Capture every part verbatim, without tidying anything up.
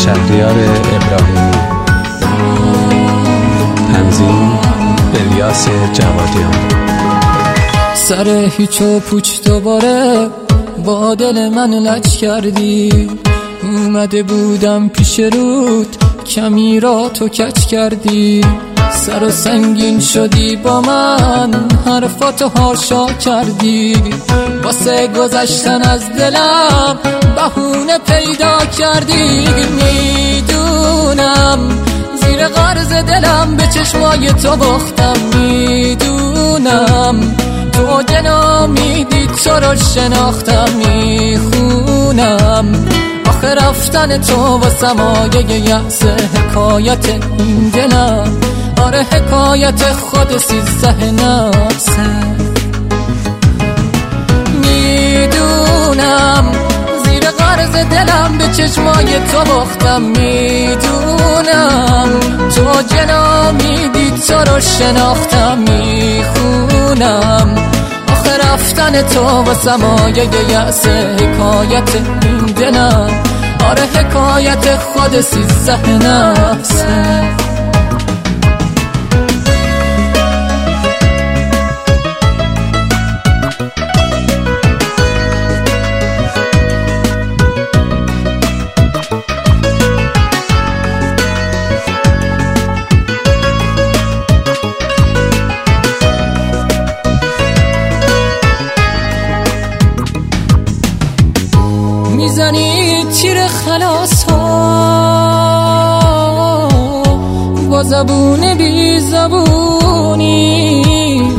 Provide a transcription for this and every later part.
شهریار ابراهیمی، تنظیم الیاس جوادیان. سر هیچ و پوچ دوباره با دل من لج کردی، اومده بودم پیش رود کمی را تو کج کردی. سر و سنگین شدی با من، حرفاتو هاشا کردی، واسه گذشتن از دلم بهونه پیدا کردی. میدونم زیر غرض دلم به چشمای تو باختم، میدونم تو جنا میدی تو رو شناختم. میخونم آخه رفتن تو و سمایه یأس حکایت این دلم، آره حکایت خود سیزده نفسه. میدونم زیر غرض دلم به چشمای تو باختم، میدونم تو جنا میدی تو رو شناختم. میخونم آخه رفتن تو و سمایه یأس حکایت این دلم، آره حکایت خود سیزده نفسه. میزنی تیر خلاص ها با زبون بی زبونی،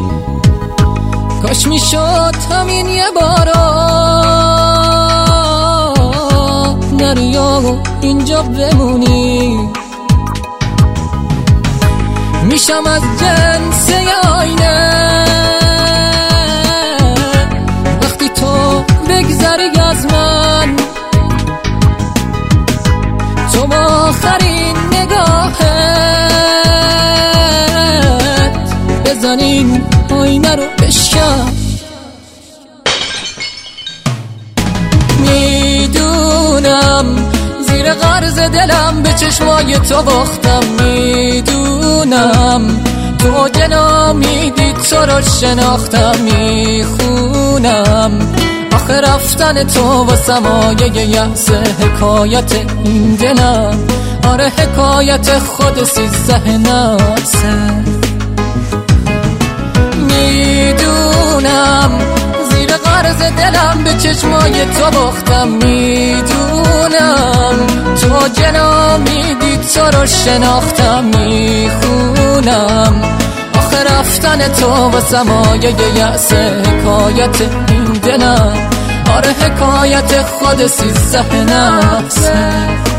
کاش میشد همین یه بارا نریا اینجا بمونی. میشم از جنس آینه وقتی تو بگذری از من، تو با آخرین نگاهت بزنین آینه رو بشکن. میدونم زیر غرض دلم به چشمای تو باختم، میدونم تو جنا میدی تو رو شناختم. میخونم آخه رفتن تو و سمایه یأس حکایت این دلم، آره حکایت خود سیزده نفسه. میدونم زیر غرض دلم به چشمای تو باختم، میدونم تو جنا میدی تو رو شناختم. میخونم آخه رفتن تو و سمایه یأس حکایت این دلم، آره حکایت خود سیزده نفسه.